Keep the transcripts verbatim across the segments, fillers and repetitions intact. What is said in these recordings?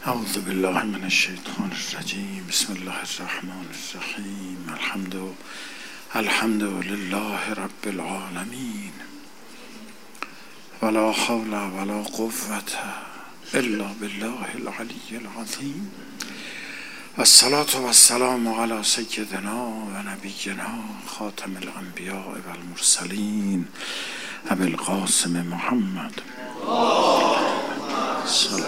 اعوذ بالله من الشیطان الرجیم. بسم الله الرحمن الرحیم. الحمد الحمد لله رب العالمین ولا حول ولا قوة الا بالله العلی العظیم. الصلاة والسلام علی سیدنا و نبینا خاتم الانبیاء و المرسلین ابی القاسم محمد صلی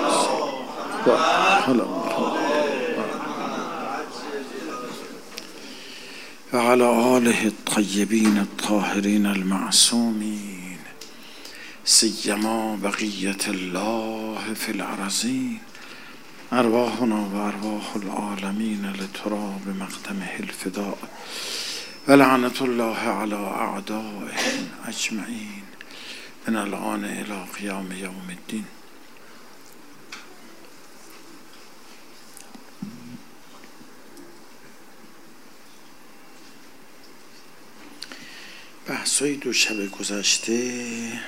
و علی آله الطیبین الطاهرین المعصومین سیما بقیة الله فی الارضین. ارواحنا و ارواح العالمین لترا بمقدمه الفداء و لعنت الله علی اعدائهم اجمعین من الآن الی قیام یوم الدین. بحثای دو شب گذشته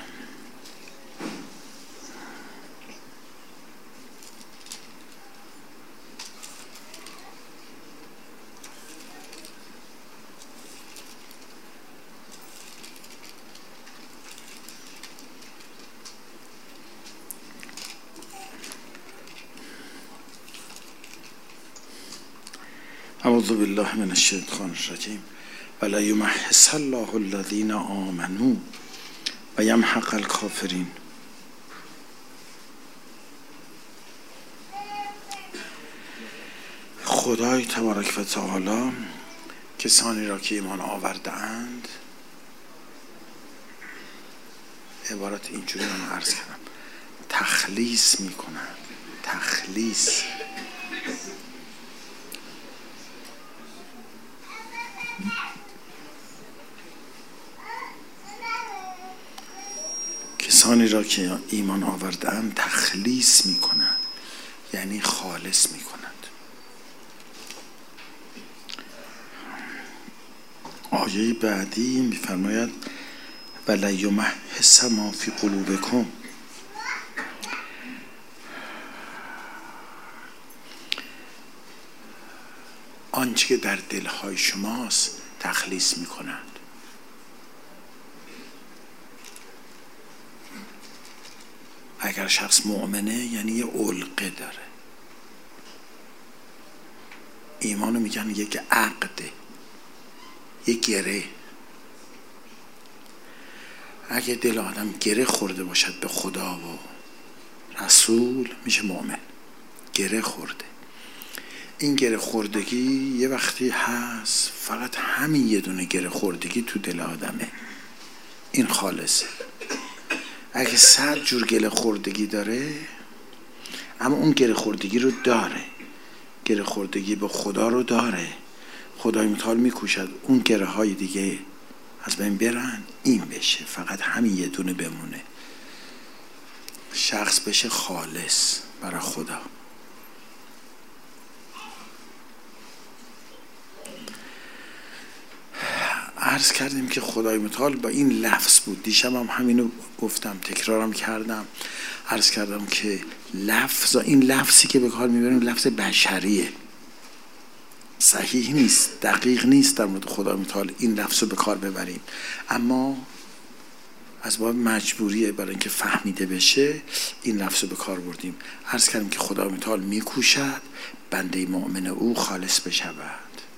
اعوذ بالله من الشیطان الرجیم. ولا یمحص الله الذین آمنوا و یمحق الکافرین. خدای تبارک و تعالی کسانی را که ایمان آورده اند، عبارت اینجوری من عرض کردم، تخلیص میکنند. تخلیص کسانی را که ایمان آورده‌اند تخلیص می‌کنند، یعنی خالص می‌کنند. آیه بعدی می‌فرماید ولا یمحص ما فی قلوبکم. آنچه که در دل‌های شماست تخلیص می‌کنند. اگر شخص مؤمنه یعنی یه علقه داره. ایمانو میگن یک عقده، یک گره. اگه دل آدم گره خورده باشد به خدا و رسول میشه مؤمن. گره خورده. این گره خوردگی یه وقتی هست، فقط همین یه دونه گره خوردگی تو دل آدمه، این خالصه. اگه صد جور گره خوردگی داره، اما اون گره خوردگی رو داره، گره خوردگی به خدا رو داره، خدای متعال میکوشد اون گره های دیگه از بین برن، این بشه، فقط همین یه دونه بمونه، شخص بشه خالص برای خدا. عرض کردیم که خدای متعال با این لفظ بود. دیشب هم همینو گفتم، تکرارم کردم. عرض کردم که لفظ، این لفظی که به کار میبریم لفظ بشریه، صحیح نیست، دقیق نیست در مورد خدای متعال این لفظ رو به کار ببریم، اما از باب مجبوریه برای اینکه فهمیده بشه این لفظ رو به کار بردیم. عرض کردیم که خدای متعال میکوشد بنده مؤمن او خالص بشود.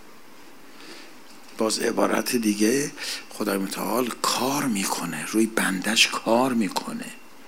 باز عبارت دیگه، خدای متعال کار میکنه، روی بندش کار میکنه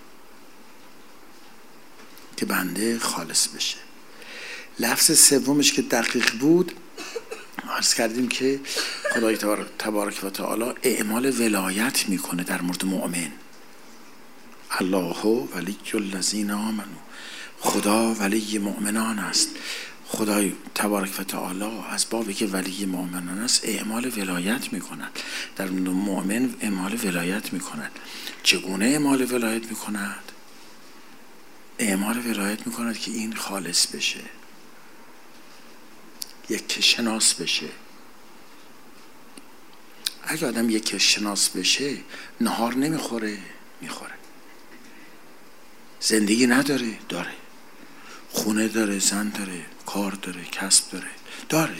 که بنده خالص بشه. لفظ سومش که دقیق بود، عرض کردیم که خدای تبارک و تعالی اعمال ولایت میکنه در مورد مؤمن. الله ولی الذین آمنوا، خدا ولی مؤمنان است. خدای تبارک و تعالی از بابی که ولی مؤمنان است اعمال ولایت میکنند در مؤمن، اعمال ولایت میکنند. چگونه اعمال ولایت میکنند؟ اعمال ولایت میکند که این خالص بشه، یک شناس بشه. اگه آدم یک شناس بشه نهار نمیخوره، میخوره. زندگی نداره، داره. خونه داره، زن داره، کار داره، کسب داره داره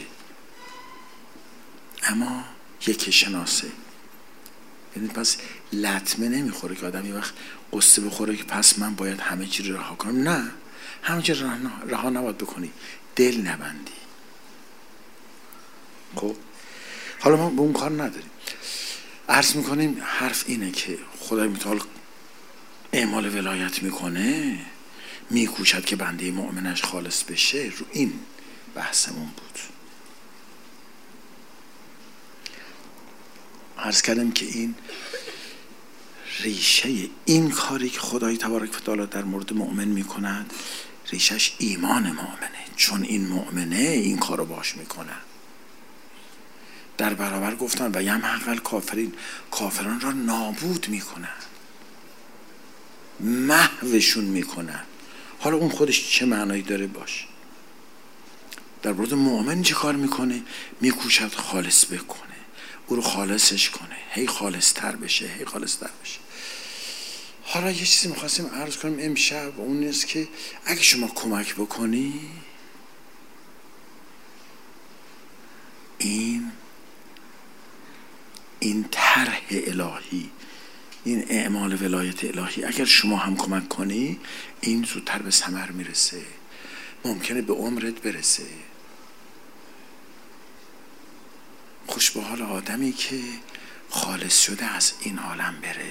اما یک شناسه. یعنی پس لطمه نمیخوره که آدم یه وقت قصه بخوره که پس من باید همه چی رها کنم. نه، همه چی رها نباید بکنی، دل نبندی. خب حالا ما به اون کار نداریم. عرض میکنیم حرف اینه که خدای متعال اعمال ولایت میکنه، میکوشد که بنده مؤمنش خالص بشه. رو این بحثمون بود. عرض کردم که این ریشه این کاری که خدای تبارک و تعالی در مورد مؤمن میکند ریشش ایمان مؤمنه، چون این مؤمنه این کارو باش میکنه. در برابر گفتن و یمحق الکافرین، کافران را نابود میکنن، محوشون میکنن. حالا اون خودش چه معنایی داره باش. در مورد مؤمن چه کار میکنه؟ میکوشد خالص بکنه، او رو خالصش کنه، هی خالص تر بشه، هی خالص تر بشه. حالا یه چیزی میخواستیم عرض کنیم امشب، اون نیست که اگه شما کمک بکنی این این طرح الهی، این اعمال ولایت الهی اگر شما هم کمک کنی این زودتر به ثمر میرسه، ممکنه به عمرت برسه. خوش به حال آدمی که خالص شده از این عالم بره.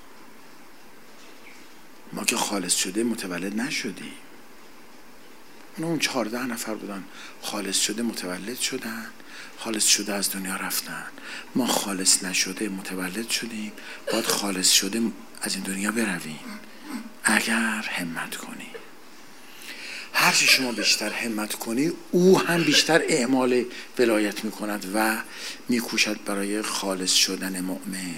ما که خالص شده متولد نشدیم. اون چهارده نفر بودن خالص شده متولد شدن، خالص شده از دنیا رفتن. ما خالص نشده متولد شدیم، باید خالص شده از این دنیا برویم اگر همت کنی. هر چی شما بیشتر همت کنی او هم بیشتر اعمال ولایت میکند و میکوشد برای خالص شدن مؤمن.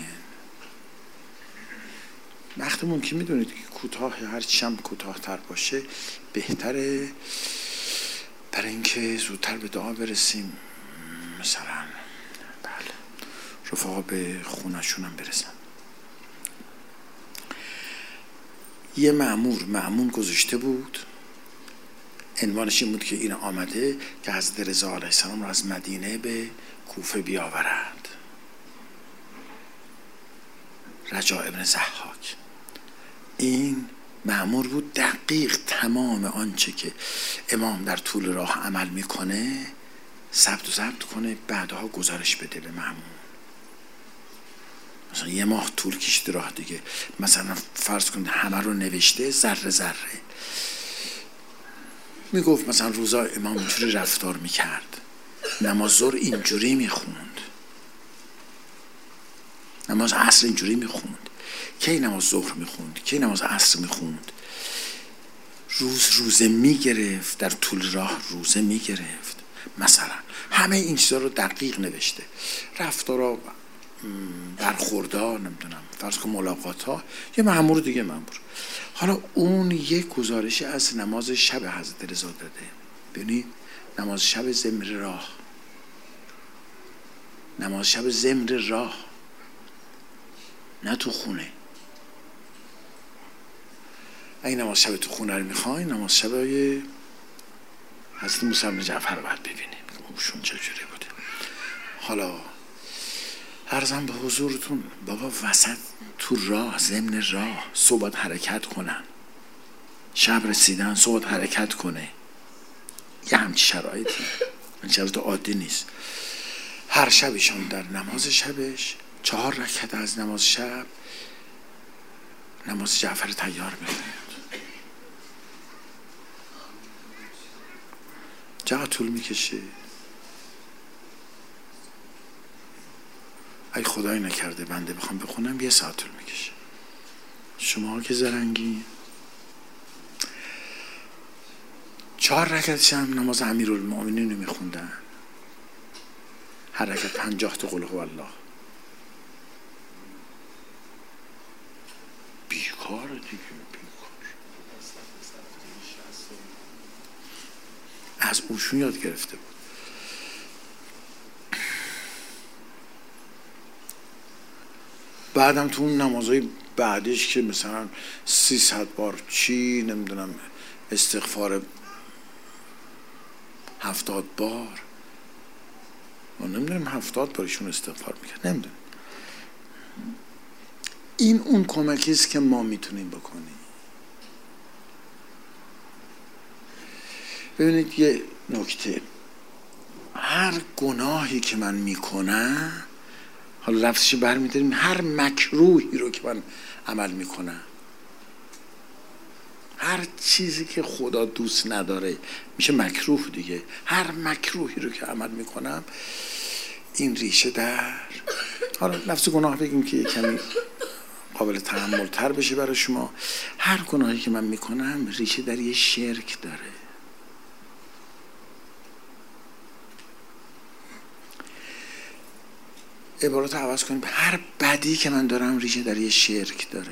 وقتمون که میدونید که کوتاه، هر چی هم کوتاه تر باشه بهتره، برای اینکه زودتر به دعا برسیم. مثلا بله رفقا به خونشون هم برسن. یه مأمور مأمون گذاشته بود، عنوانش این بود که این آمده که حضرت رضا علیه السلام را از مدینه به کوفه بیاورد. رجاء ابن ضحاک این مأمور بود دقیق تمام آنچه که امام در طول راه عمل میکنه ثبت و ضبط کنه، بعدها گزارش بده به مأمون. مثلا یه ماه طول کشیده راه دیگه، مثلا فرض کنید همه رو نوشته ذره ذره. میگفت مثلا روزا امام اینجوری رفتار میکرد، نماز ظهر اینجوری میخوند، نماز عصر اینجوری میخوند، کی نماز ظهر میخوند، کی نماز عصر میخوند. روز روزه میگرفت، در طول راه روزه میگرفت. مثلا همه این چیزا رو دقیق نوشته، رفتارا، برخوردها، نمیدونم فرض کن ملاقاتها. یه مأمور دیگه مأمور. حالا اون یک گزارشی از نماز شب حضرت رضا داده. ببینید نماز شب ضمر راه، نماز شب ضمر راه، نه تو خونه. اگه نماز شب تو خونه رو میخواین، نماز شب های حضرت موسی بن جعفر رو باید ببینیم اوشون چجوری بوده. حالا عرضم به حضورتون بابا وسط تو راه ضمن راه صبح حرکت کنن، شب رسیدن صبح حرکت کنه، یه همچی شرایطی، این شرایط عادی نیست. هر شبشون در نماز شبش چهار رکعت از نماز شب نماز جعفر تیار می‌خوند. چقدر طول میکشه؟ اگه خدای نکرده بنده بخوام بخونم یه ساعت طول میکشه. شما که زرنگی چهار رکعتش هم نماز امیرالمؤمنین رو میخوندن، هر رکعت پنجاه تا قل هوالله. بیکار دیگه، بیکار. از اوشون یاد گرفته بود. بعدم تو اون نمازهای بعدش که مثلا سیصد بار چی نمیدونم استغفار هفتاد بار. ما نمیدونیم هفتاد بارشون استغفار میکرد، نمیدونیم. این اون کمکی است که ما میتونیم بکنیم. ببینید یه نکته، هر گناهی که من میکنم، حالا لفظش برمیداریم، هر مکروهی رو که من عمل میکنم، هر چیزی که خدا دوست نداره میشه مکروه دیگه. هر مکروهی رو که عمل میکنم، این ریشه در، حالا لفظ گناه بگیم که کمی قابل تحمل تر بشه برای شما، هر گناهی که من میکنم ریشه در یه شرک داره. عبارت رو عوض کنیم، هر بدی که من دارم ریشه در یه شرک داره.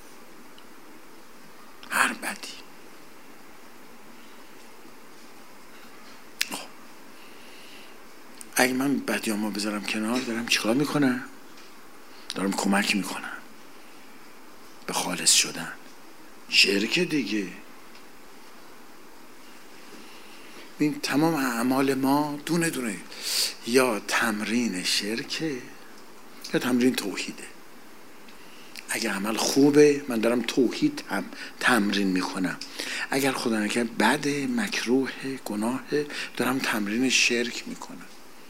هر بدی. خب اگه من بدیامو بذارم کنار، دارم چیکار میکنم؟ دارم کمک میکنم به خالص شدن. شرک دیگه. این تمام اعمال ما دونه دونه یا تمرین شرکه یا تمرین توحیده. اگر عمل خوبه من دارم توحید هم تمرین میکنم، اگر خدا نکنه بده، مکروه، گناه، دارم تمرین شرک میکنم.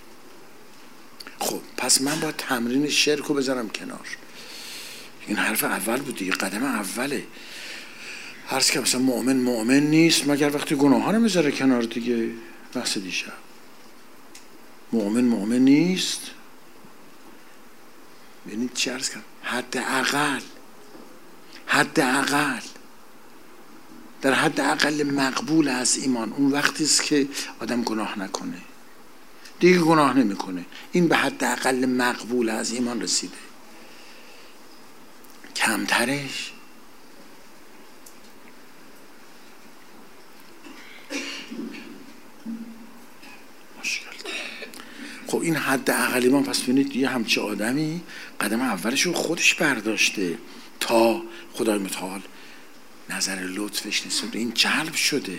خب پس من با تمرین شرک رو بذارم کنار. این حرف اول بود دیگه، قدم اوله. هرچی که مثلا مؤمن مؤمن نیست مگر وقتی گناه ها رو میذاره کنار دیگه. بحث دیشب مؤمن مؤمن نیست. ببینید چی عرض کنم، حد اقل حد اقل در حد اقل مقبول از ایمان اون وقتی است که آدم گناه نکنه، دیگه گناه نمیکنه. این به حد اقل مقبول از ایمان رسیده. کمترش مشکل. خب این حد اقل ایمان، پس ببینید یه همچه آدمی قدم اولش رو خودش برداشته تا خدای متعال نظر لطفش نسبت به این جلب شده.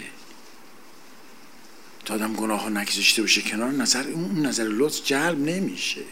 تا آدم گناه ها نگذاشته باشه کنار، نظر اون نظر لطف جلب نمیشه.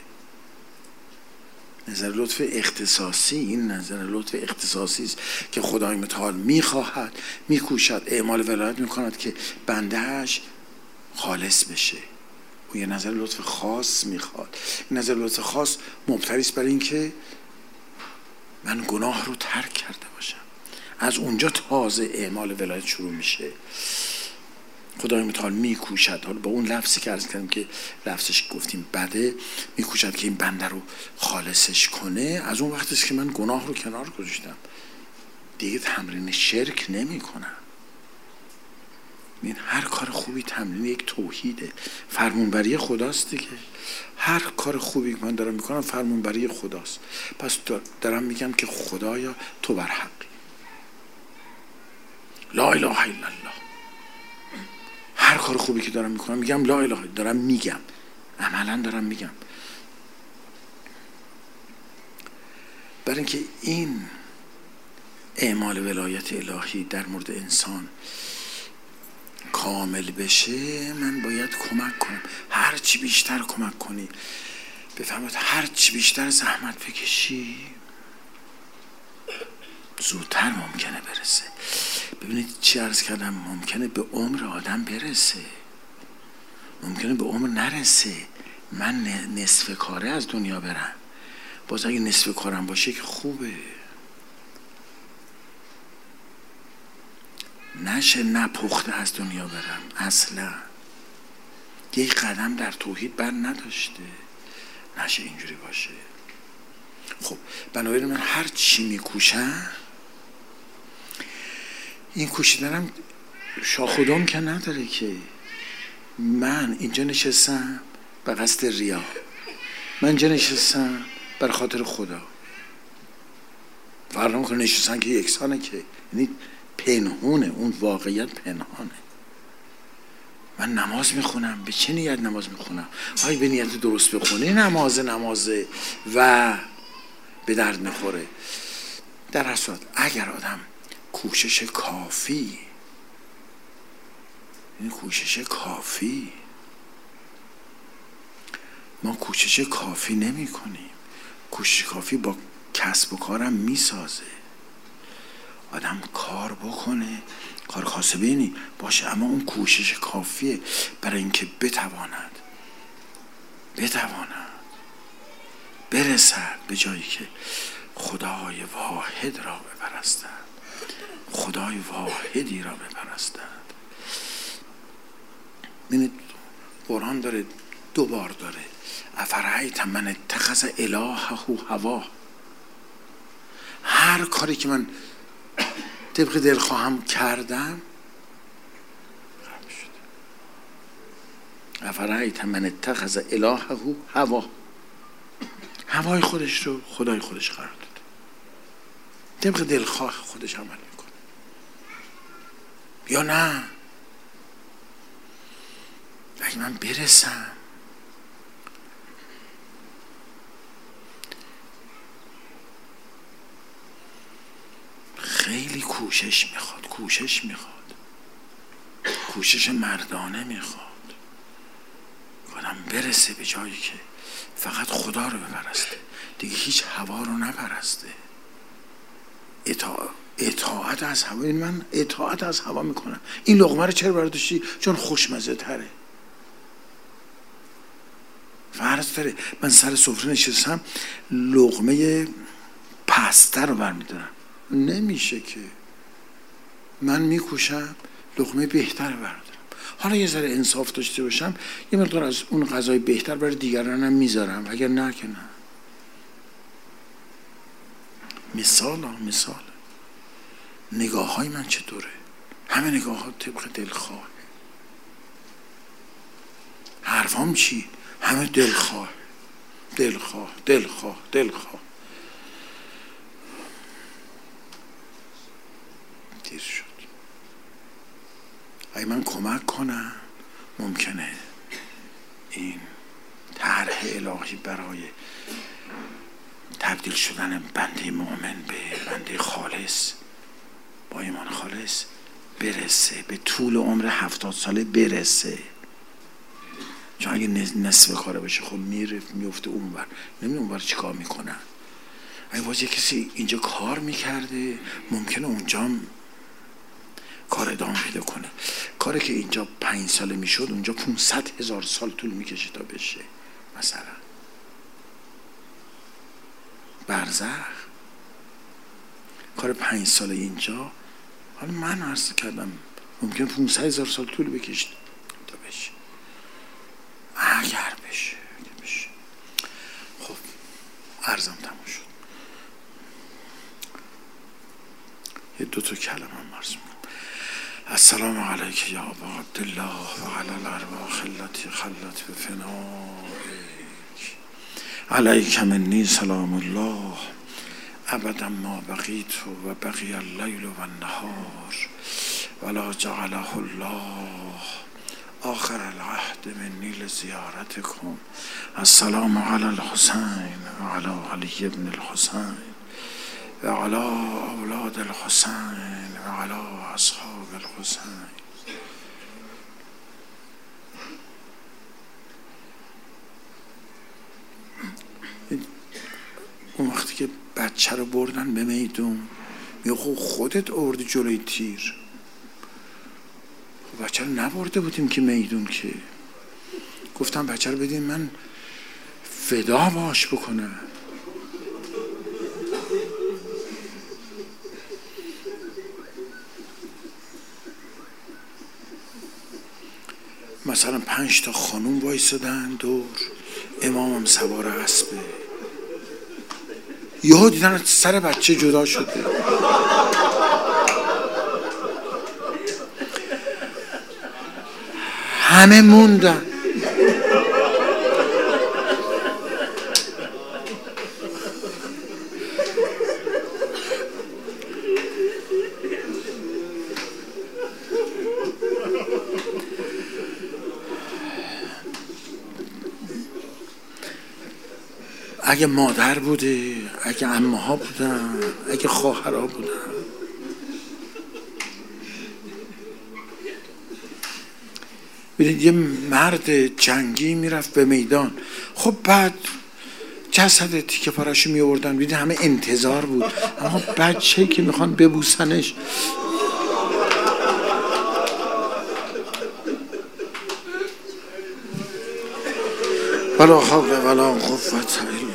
نظر لطف اختصاصی، این نظر لطف اختصاصی است که خدای متعال میخواهد، میکوشد، اعمال ولایت میکند که بندهش خالص بشه. او یه نظر لطف خاص میخواد. این نظر لطف خاص مبتنی است بر این که من گناه رو ترک کرده باشم. از اونجا تازه اعمال ولایت شروع میشه. خدای متعال میکوشد، حالا با اون لفظی که عرض کردیم که لفظش گفتیم بده، میکوشد که این بنده رو خالصش کنه. از اون وقتی است که من گناه رو کنار گذاشتم، دیگه تمرین شرک نمی کنم. این هر کار خوبی تمرین یک توحیده، فرمانبری خداست دیگه. هر کار خوبی که من دارم میکنم فرمانبری خداست. پس دارم میگم که خدایا تو بر حقی، لا اله الا الله. هر کار خوبی که دارم میکنم میگم لا اله، دارم میگم، عملا دارم میگم. برای اینکه این اعمال ولایت الهی در مورد انسان کامل بشه، من باید کمک کنم. هر چی بیشتر کمک کنی، بفهمید هر چی بیشتر زحمت بکشی، زودتر ممکنه برسه. ببینید چی عرض کردم، ممکنه به عمر آدم برسه، ممکنه به عمر نرسه. من نصف کاره از دنیا برم، باز اگه نصف کارم باشه که خوبه. نشه نپخته از دنیا برم، اصلا یک قدم در توحید بر نداشته، نشه اینجوری باشه. خب بنابراین من هر چی میکوشم، این کوشیدنم شاخودم که نداره که من اینجا نشستم به قصد ریا، من اینجا نشستم بر خاطر خدا. فرق نمیکنه نشستن که یکسانه، که یعنی پنهونه، اون واقعیت پنهانه. من نماز میخونم، به چه نیت نماز میخونم؟ های به نیت درست بخونی نماز نمازه و به درد نخوره. در اصل اگر آدم کوشش کافی این کوشش کافی، ما کوشش کافی نمی کنیم. کوشش کافی با کسب و کارم می سازه. آدم کار بکنه، کار کاسبینی باشه، اما اون کوشش کافیه برای اینکه بتواند بتواند برسد به جایی که خدای واحد را بپرستد، خدای واحدی را بپرستد. ببینید قرآن داره دو بار داره افرأیت من اتخذ الهه هواه. هر کاری که من طبق دلخواهم کردم افرأیت من اتخذ الهه هواه، هوای خودش رو خدای خودش قرار داده، طبق دلخواه خودش عمل میکنه. یا نه اگه من برسم خیلی کوشش میخواد، کوشش میخواد کوشش مردانه میخواد آدم برسه به جایی که فقط خدا رو بپرسته، دیگه هیچ هوا رو نپرسته. اطاع... اطاعت از هوا، این من اطاعت از هوا میکنم. این لقمه رو چرا برداشتی؟ چون خوشمزه تره. فرض داره من سر سفره نشستم لقمه پستر رو برمیدارم، نمیشه که. من میکوشم لقمه بهتر بردارم. حالا یه ذره انصاف داشته باشم یه مقدار از اون غذای بهتر برای دیگرانم میذارم، اگر نه که نه. مثال ها مثال نگاه های من چطوره؟ همه نگاه ها طبق دلخواه. حرفام چی؟ همه دلخواه دلخواه دلخواه دلخواه. دیر شد. اگه من کمک کنم ممکنه این طرح الهی برای تبدیل شدن بنده مؤمن به بنده خالص با ایمان خالص برسه، به طول عمر هفتاد ساله برسه. چون اگه نصف کاره باشه خب میره میفته اونور، نمیدونم اونور چی کار میکنن. اگه باز کسی اینجا کار میکرده ممکنه اونجا کار ادامه پیدا کنه. کاری که اینجا پنج ساله میشد اونجا پونصد هزار سال طول میکشه تا بشه. مثلا برزخ کار پنج ساله اینجا، حالا من عرض کردم ممکن پونصد هزار سال طول بکشه تا بشه، اگر بشه بشه. خب عرضم تموم شد. یه دو تا کلمه هم عرض میکنم. السلام علیک یا ابا عبدالله و علی الارواح التي خلت بفنائک، علیک منی سلام الله ابدا ما بقیت و بقی اللیل و النهار ولا جعله الله آخر العهد منی لزیارتکم. السلام علی الحسین و علی علی ابن الحسین و علی اولاد الحسین و علی اصحاب الحسین. اون وقتی که بچه رو بردن به میدون میگه خب خودت آوردی جلوی تیر. خب بچه رو نبرده بودیم که میدون، که گفتم بچه رو بدین من فدا باش بکنم. مثلا پنج تا خانوم وایسادن دور، امامم سوار اسبه، یهو دیدن سر بچه جدا شده. همه موندن. اگه مادر بوده، اگه عمه‌ها بودن، اگه خواهرها بودن، ببینید یه مرد جنگی میرفت به میدان، خب بعد جسد تیکه پارشو می آوردن، ببینید همه انتظار بود، اما بچه‌ای که میخوان ببوسنش ولا حول ولا قوة